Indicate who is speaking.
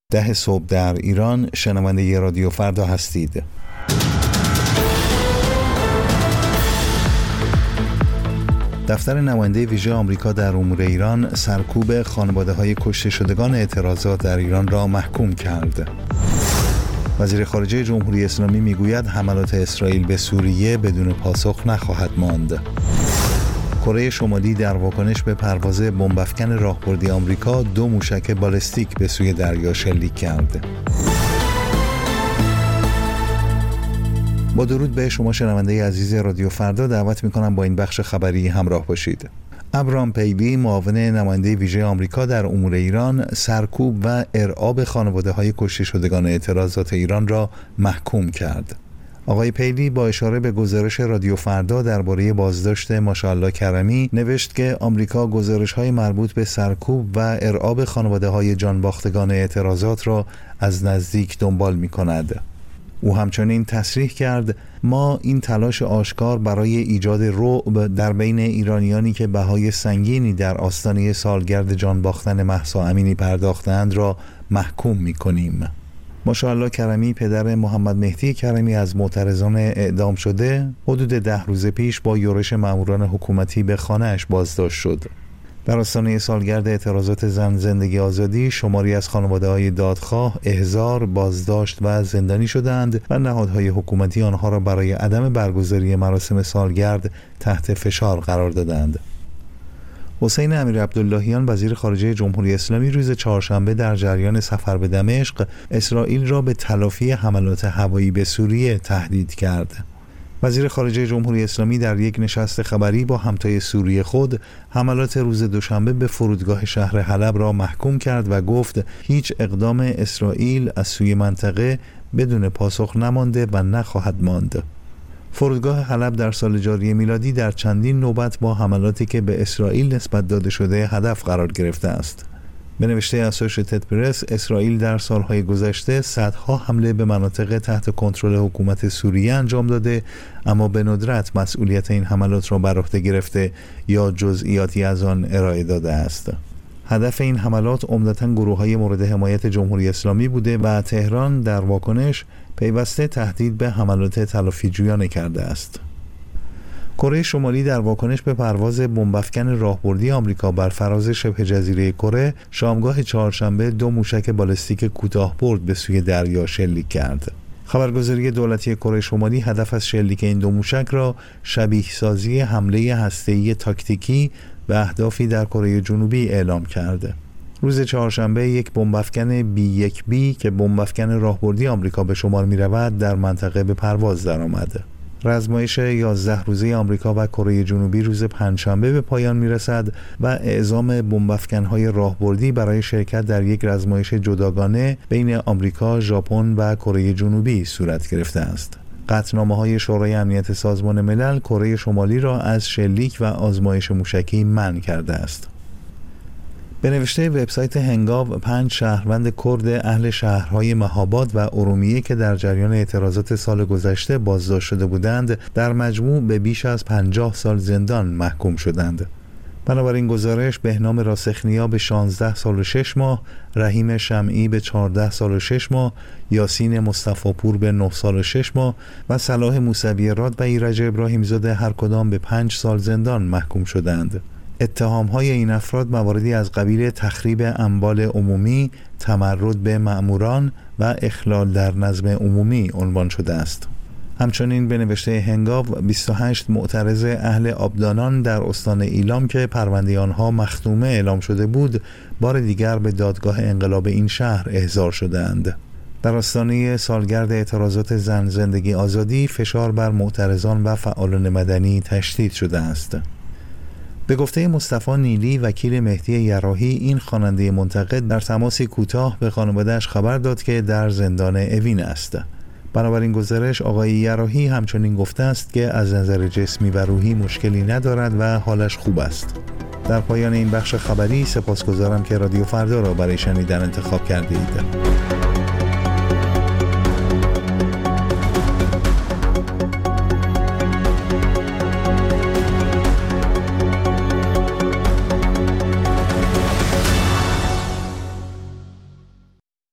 Speaker 1: 10 صبح در ایران. شنونده رادیو فردا هستید. دفتر نماینده ویژه آمریکا در امور ایران سرکوب خانواده‌های کشته شدگان اعتراضات در ایران را محکوم کرد. وزیر خارجه جمهوری اسلامی میگوید حملات اسرائیل به سوریه بدون پاسخ نخواهد ماند. کره شمالی در واکنش به پرواز بمب‌افکن راهبردی آمریکا 2 موشک بالستیک به سوی دریا شلیک کرد. با درود به شما شنونده عزیز رادیو فردا، دعوت می‌کنم با این بخش خبری همراه باشید. ابراهام پیلی، معاون نماینده ویژه آمریکا در امور ایران، سرکوب و ارعاب خانواده‌های کشته شدگان اعتراضات ایران را محکوم کرد. آقای پیلی با اشاره به گزارش رادیو فردا درباره بازداشت ماشاءالله کرمی نوشت که آمریکا گزارش‌های مربوط به سرکوب و ارعاب خانواده‌های جانباختگان اعتراضات را از نزدیک دنبال می‌کند. او همچنین تصریح کرد: ما این تلاش آشکار برای ایجاد رعب در بین ایرانیانی که بهای سنگینی در آستانه سالگرد جان باختن مهسا امینی پرداختند را محکوم می‌کنیم. ماشاءالله کرمی، پدر محمد مهدی کرمی از معترضان اعدام شده، حدود 10 روز پیش با یورش ماموران حکومتی به خانه‌اش بازداشت شد. در آستانه سالگرد اعتراضات زن زندگی آزادی، شماری از خانواده‌های دادخواه احضار، بازداشت و زندانی شدند و نهادهای حکومتی آنها را برای عدم برگزاری مراسم سالگرد تحت فشار قرار دادند. حسین امیرعبداللهیان، وزیر خارجه جمهوری اسلامی، روز چهارشنبه در جریان سفر به دمشق اسرائیل را به تلافی حملات هوایی به سوریه تهدید کرد. وزیر خارجه جمهوری اسلامی در یک نشست خبری با همتای سوری خود حملات روز دوشنبه به فرودگاه شهر حلب را محکوم کرد و گفت هیچ اقدام اسرائیل از سوی منطقه بدون پاسخ نمانده و نخواهد ماند. فرودگاه حلب در سال جاری میلادی در چندین نوبت با حملاتی که به اسرائیل نسبت داده شده هدف قرار گرفته است. به نوشته اسوشییتد پرس، اسرائیل در سالهای گذشته صدها حمله به مناطق تحت کنترل حکومت سوریه انجام داده، اما به ندرت مسئولیت این حملات را بر عهده گرفته یا جزئیاتی از آن ارائه داده است. هدف این حملات عمدتاً گروه‌های مورد حمایت جمهوری اسلامی بوده و تهران در واکنش پیوسته تهدید به حملات تلافیجویانه کرده است. کره شمالی در واکنش به پرواز بمب‌افکن راهبردی آمریکا بر فراز شبه جزیره کره شامگاه چهارشنبه 2 موشک بالستیک کوتاه‌برد به سوی دریا شلیک کرد. خبرگزاری دولتی کره شمالی هدف از شلیک این 2 موشک را شبیه سازی حمله هسته‌ای تاکتیکی به اهدافی در کره جنوبی اعلام کرده. روز چهارشنبه یک بمب‌افکن B1B که بمب‌افکن راهبردی آمریکا به شمار می‌رود در منطقه به پرواز درآمد. رزمایش 11 روزه آمریکا و کره جنوبی روز پنجشنبه به پایان می‌رسد و اعزام بمب‌افکن‌های راهبردی برای شرکت در یک رزمایش جداگانه بین آمریکا، ژاپن و کره جنوبی صورت گرفته است. قطعنامه‌های شورای امنیت سازمان ملل کره شمالی را از شلیک و آزمایش موشکی منع کرده است. به نوشته وبسایت هنگاو، 5 شهروند کرد اهل شهرهای مهاباد و ارومیه که در جریان اعتراضات سال گذشته بازداشت شده بودند، در مجموع به بیش از 50 سال زندان محکوم شدند. بنابراین گزارش بهنام راسخنیا به 16 سال و 6 ماه، رحیم شمعی به 14 سال و 6 ماه، یاسین مصطفی پور به 9 سال و 6 ماه و صلاح موسوی راد و ایرج ابراهیم زاده هر کدام به 5 سال زندان محکوم شدند. اتهام‌های این افراد مواردی از قبیل تخریب اموال عمومی، تمرد به مأموران و اخلال در نظم عمومی عنوان شده است. همچنین به نوشته هنگاو، 28 معترض اهل آبدانان در استان ایلام که پرونده آنها مختومه اعلام شده بود، بار دیگر به دادگاه انقلاب این شهر احضار شدند. در آستانه سالگرد اعتراضات زن زندگی آزادی، فشار بر معترضان و فعالان مدنی تشدید شده است. به گفته مصطفی نیلی، وکیل مهدی یراحی، این خواننده منتقد در تماسی کوتاه به خانواده‌اش خبر داد که در زندان اوین است. بنابراین گزارش آقای یراحی همچنین گفته است که از نظر جسمی و روحی مشکلی ندارد و حالش خوب است. در پایان این بخش خبری سپاسگزارم که رادیو فردا را برای شنیدن انتخاب کرده اید.